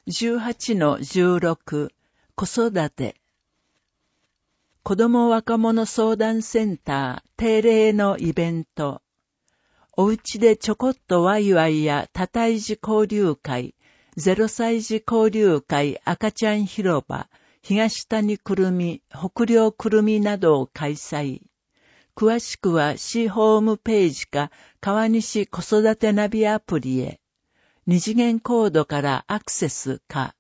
18-16 子育て子ども若者相談センター定例のイベントおうちでちょこっとワイワイや多胎児交流会0歳児交流会赤ちゃん広場東谷くるみ北陵くるみなどを開催詳しくは市ホームページか川西子育てナビアプリへ二次元コードからアクセスか。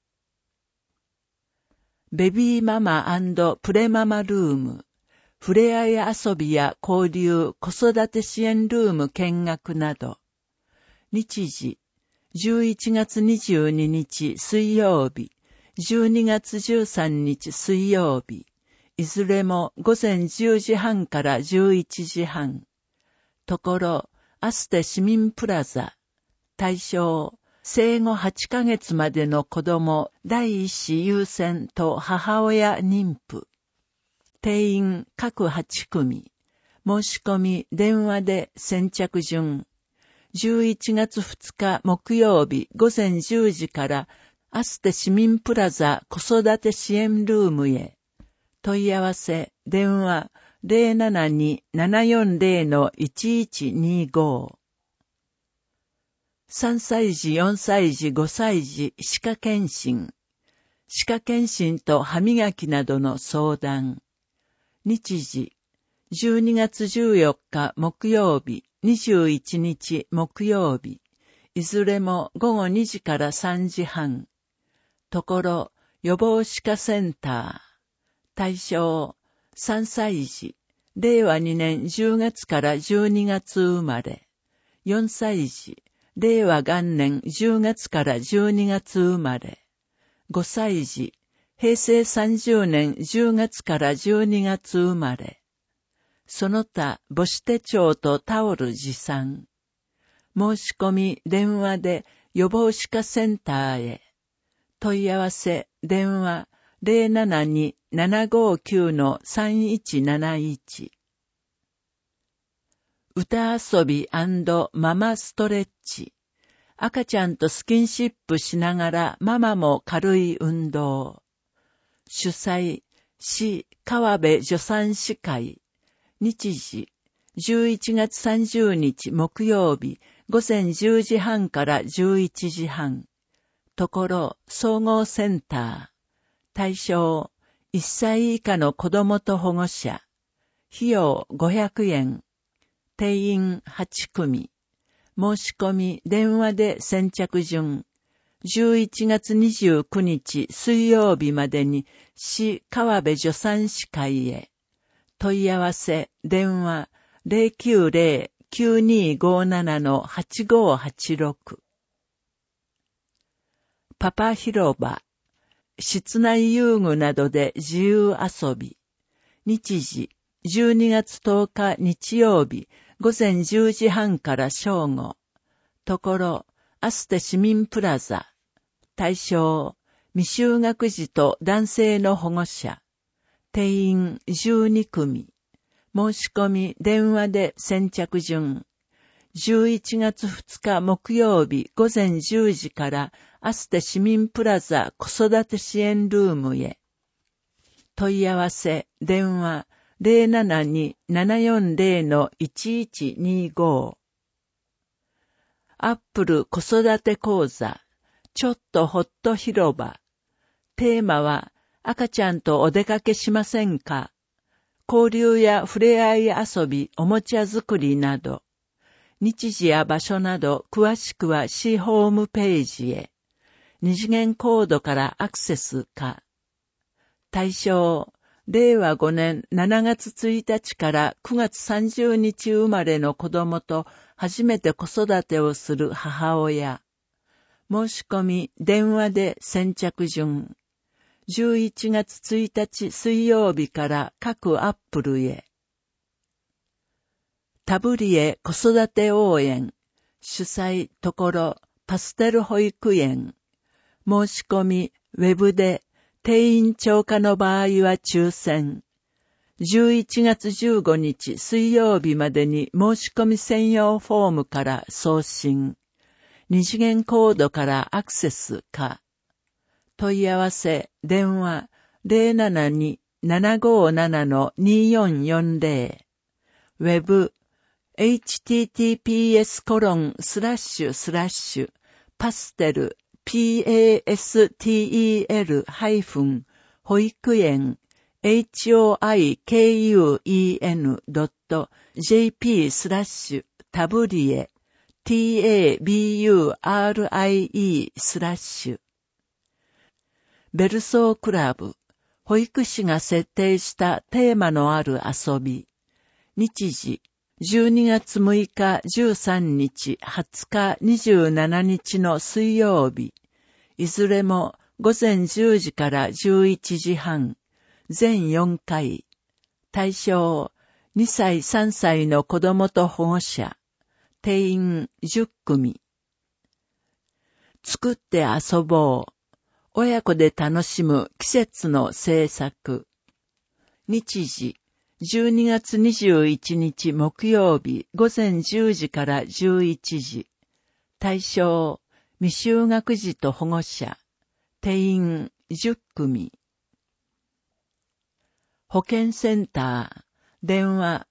ベビーママ&プレママルーム、ふれあい遊びや交流、子育て支援ルーム見学など。日時、11月22日水曜日、12月13日水曜日、いずれも午前10時半から11時半。ところ、アステ市民プラザ。対象、生後8ヶ月までの子供第一子優先と母親妊婦。定員各8組。申し込み電話で先着順。11月2日木曜日午前10時からアステ市民プラザ子育て支援ルームへ。問い合わせ電話 072-740-1125 3歳児、4歳児、5歳児、歯科検診。歯科検診と歯磨きなどの相談。日時、12月14日木曜日、21日木曜日。いずれも午後2時から3時半。ところ、予防歯科センター。対象、3歳児。令和2年10月から12月生まれ。4歳児。令和元年10月から12月生まれ。5歳児、平成30年10月から12月生まれ。その他、母子手帳とタオル持参。申し込み電話で予防歯科センターへ。問い合わせ電話 072-759-3171。歌遊び&ママストレッチ。赤ちゃんとスキンシップしながらママも軽い運動。主催、市川辺助産師会。日時、11月30日木曜日午前10時半から11時半。ところ、総合センター。対象、1歳以下の子供と保護者。費用500円。定員8組。申し込み電話で先着順。11月29日水曜日までに市川辺助産師会へ。問い合わせ電話 090-9257-8586。パパ広場。室内遊具などで自由遊び。日時12月10日日曜日午前10時半から正午。ところ、アステ市民プラザ。対象、未就学児と男性の保護者。定員12組。申し込み電話で先着順。11月2日木曜日午前10時からアステ市民プラザ子育て支援ルームへ。問い合わせ電話 072-740-1125。アップル子育て講座。ちょっとほっと広場。テーマは赤ちゃんとお出かけしませんか？交流やふれあい遊び、おもちゃ作りなど。日時や場所など詳しくは市ホームページへ。二次元コードからアクセスか。対象、令和5年7月1日から9月30日生まれの子供と初めて子育てをする母親。申し込み電話で先着順。11月1日水曜日から各アップルへ。タブリエ子育て応援。主催ところパステル保育園。申し込みウェブで定員超過の場合は抽選。11月15日水曜日までに申し込み専用フォームから送信。二次元コードからアクセスか。 問い合わせ、電話、072-757-2440。ウェブ、https://pastel, pastel-, 保育園、hoikuen.jp/taburie, taburie/ベルソークラブ、保育士が設定したテーマのある遊び。日時、12月6日、13日、20日、27日の水曜日。いずれも午前10時から11時半。全4回。対象、2歳3歳の子供と保護者。定員10組。作って遊ぼう。親子で楽しむ季節の制作。日時、12月21日木曜日午前10時から11時。対象、未就学児と保護者。定員10組。保健センター、電話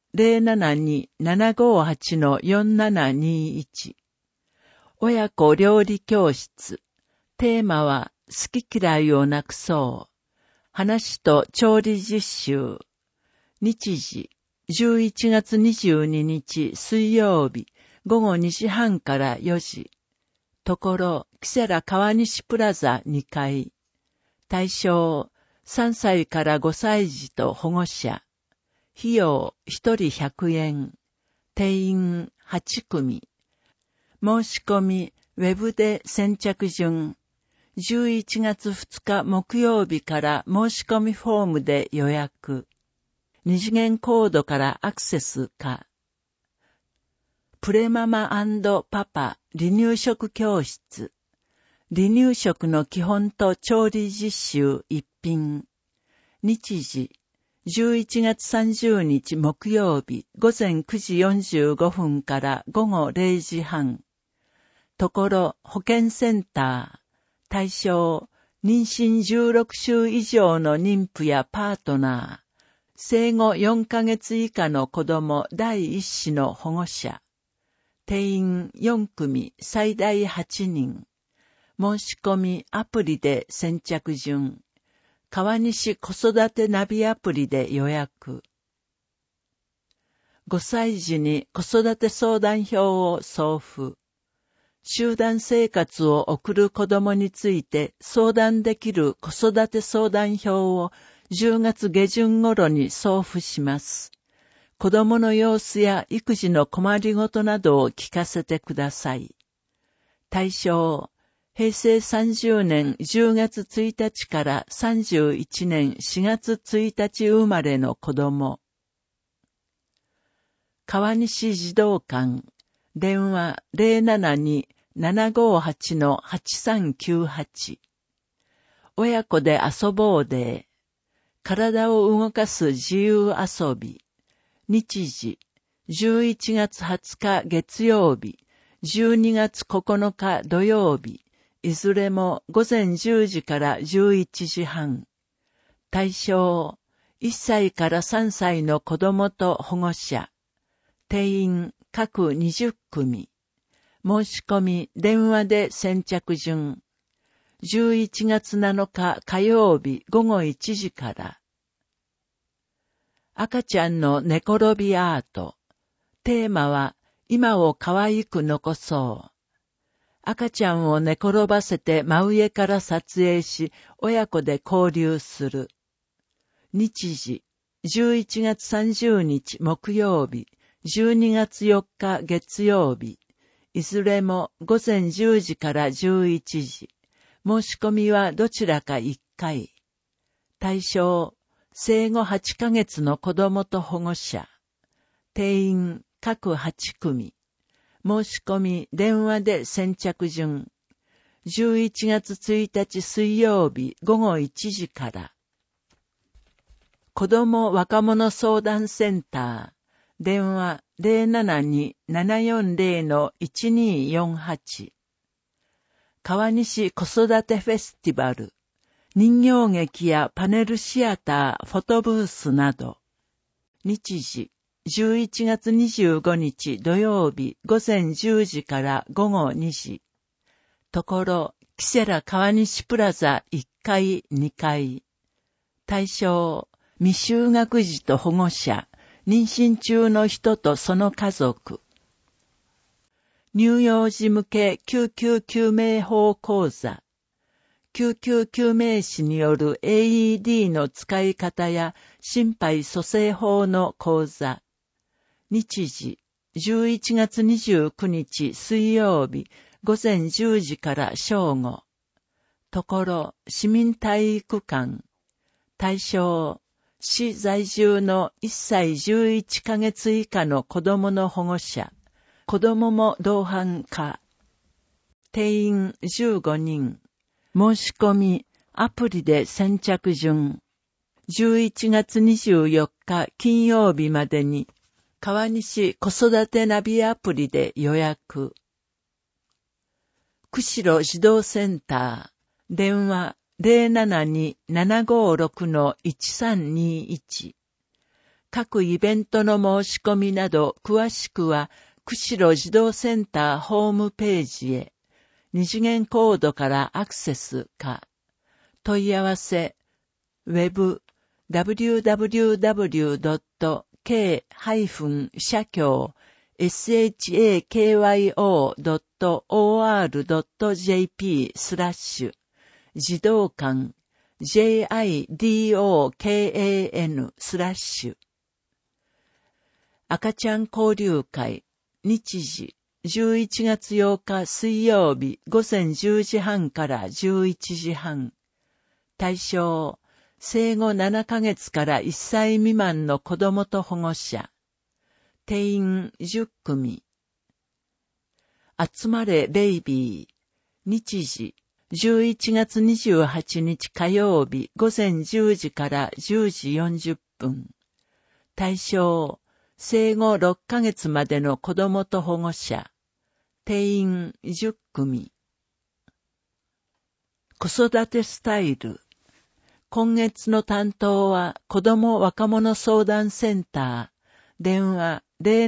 072-758-4721。親子料理教室。テーマは、好き嫌いをなくそう。話と調理実習。日時、11月22日水曜日、午後2時半から4時。ところ、キセラ川西プラザ2階。対象、3歳から5歳児と保護者。費用、1人100円。定員8組。申し込み、ウェブで先着順。11月2日木曜日から申し込みフォームで予約。二次元コードからアクセスか。プレママ&パパ離乳食教室。離乳食の基本と調理実習一品。日時、11月30日木曜日午前9時45分から午後0時半。ところ保健センター。対象、妊娠16週以上の妊婦やパートナー、生後4ヶ月以下の子供第一子の保護者。定員4組最大8人。申し込みアプリで先着順。川西子育てナビアプリで予約。5歳児に子育て相談票を送付。集団生活を送る子供について相談できる子育て相談票を10月下旬頃に送付します。子供の様子や育児の困りごとなどを聞かせてください。対象、平成30年10月1日から31年4月1日生まれの子供。川西児童館。電話 072-758-8398。親子で遊ぼうで。体を動かす自由遊び。日時、11月20日月曜日、12月9日土曜日、いずれも午前10時から11時半。対象、1歳から3歳の子供と保護者。定員各20組。申し込み電話で先着順。11月7日火曜日午後1時から。赤ちゃんの寝転びアート。テーマは今を可愛く残そう。赤ちゃんを寝転ばせて真上から撮影し、親子で交流する。日時、11月30日木曜日、12月4日月曜日、いずれも午前10時から11時。申し込みはどちらか1回。対象、生後8ヶ月の子供と保護者。定員各8組。申し込み電話で先着順。11月1日水曜日午後1時から。子供若者相談センター。電話 072-740-1248。川西子育てフェスティバル。 人形劇やパネルシアター、フォトブースなど。日時、11月25日土曜日午前10時から午後2時。ところ、キセラ川西プラザ1階、2階。対象、未就学児と保護者、妊娠中の人とその家族。乳幼児向け救急救命法講座。救急救命士による AED の使い方や心肺蘇生法の講座。日時、11月29日水曜日午前10時から正午。ところ、市民体育館。対象、市在住の1歳11ヶ月以下の子供の保護者。子供も同伴可。定員15人。申し込み、アプリで先着順。11月24日金曜日までに、川西子育てナビアプリで予約。釧路児童センター、電話 072-756-1321。各イベントの申し込みなど詳しくは、釧路児童センターホームページへ。二次元コードからアクセスか。問い合わせ、ウェブ、www.shakyo.or.jp/ 児童館 JIDOKAN/ 赤ちゃん交流会日時11月8日水曜日午前10時半から11時半。対象、生後7ヶ月から1歳未満の子供と保護者。定員10組。集まれベイビー。日時、11月28日火曜日午前10時から10時40分。対象、生後6ヶ月までの子供と保護者。定員10組。子育てスタイル。今月の担当は子ども若者相談センター。電話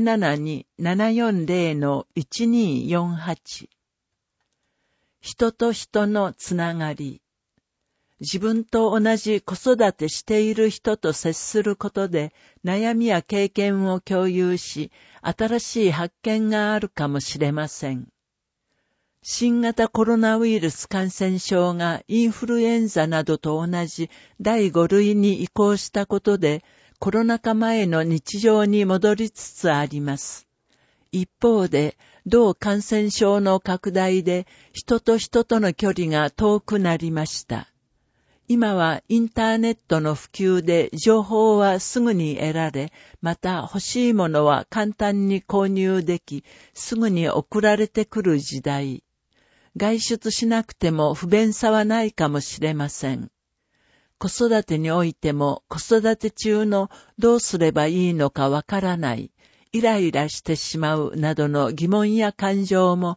072-740-1248。人と人のつながり。自分と同じ子育てしている人と接することで悩みや経験を共有し、新しい発見があるかもしれません。新型コロナウイルス感染症がインフルエンザなどと同じ第5類に移行したことで、コロナ禍前の日常に戻りつつあります。一方で、同感染症の拡大で人と人との距離が遠くなりました。今はインターネットの普及で情報はすぐに得られ、また欲しいものは簡単に購入でき、すぐに送られてくる時代。外出しなくても不便さはないかもしれません。子育てにおいても子育て中のどうすればいいのかわからない、イライラしてしまうなどの疑問や感情も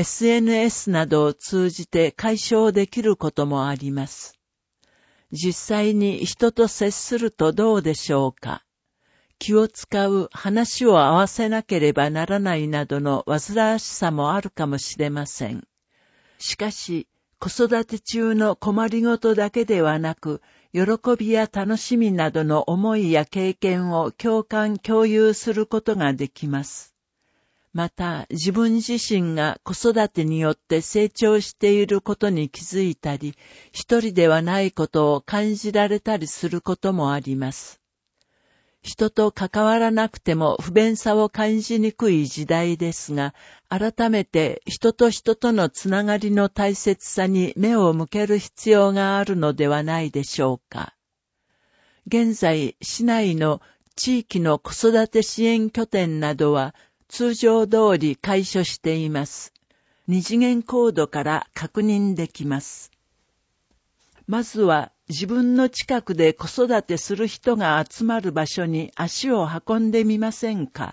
SNS などを通じて解消できることもあります。実際に人と接するとどうでしょうか。気を使う、話を合わせなければならないなどの煩わしさもあるかもしれません。しかし、子育て中の困りごとだけではなく、喜びや楽しみなどの思いや経験を共有することができます。また、自分自身が子育てによって成長していることに気づいたり、一人ではないことを感じられたりすることもあります。人と関わらなくても不便さを感じにくい時代ですが、改めて人と人とのつながりの大切さに目を向ける必要があるのではないでしょうか。現在、市内の地域の子育て支援拠点などは通常通り開所しています。二次元コードから確認できます。まずは自分の近くで子育てする人が集まる場所に足を運んでみませんか。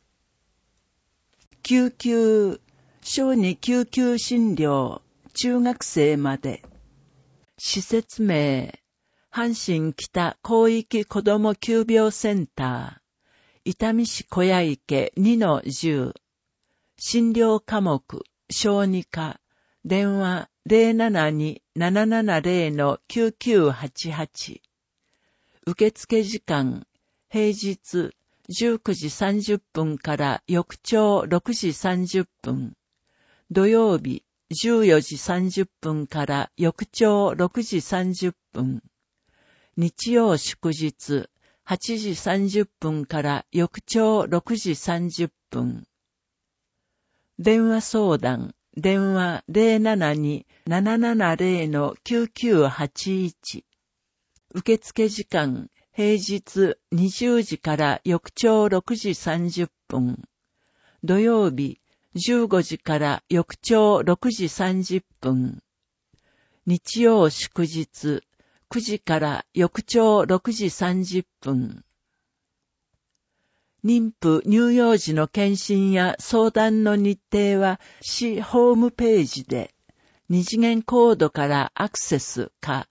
小児救急診療、中学生まで。 施設名、阪神北広域子ども急病センター、伊丹市小屋池 2-10、診療科目、小児科、電話 072-770-9988。受付時間、平日19時30分から翌朝6時30分。土曜日14時30分から翌朝6時30分。日曜祝日8時30分から翌朝6時30分。電話相談、電話 072-770-9981。受付時間、平日20時から翌朝6時30分。土曜日15時から翌朝6時30分。日曜祝日9時から翌朝6時30分。妊婦乳幼児の検診や相談の日程は市ホームページで二次元コードからアクセスか。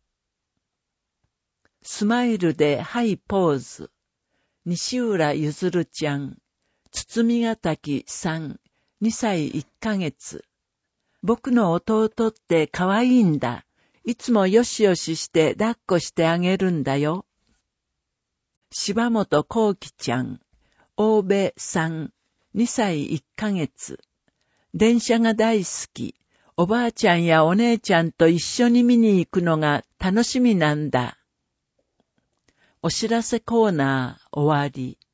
スマイルでハイポーズ。西浦ゆずるちゃん。包みがたきさん。2歳1ヶ月。僕の弟って可愛いんだ。いつもよしよしして抱っこしてあげるんだよ。柴本幸喜ちゃん。欧米さん。2歳1ヶ月。電車が大好き。おばあちゃんやお姉ちゃんと一緒に見に行くのが楽しみなんだ。お知らせコーナー終わり。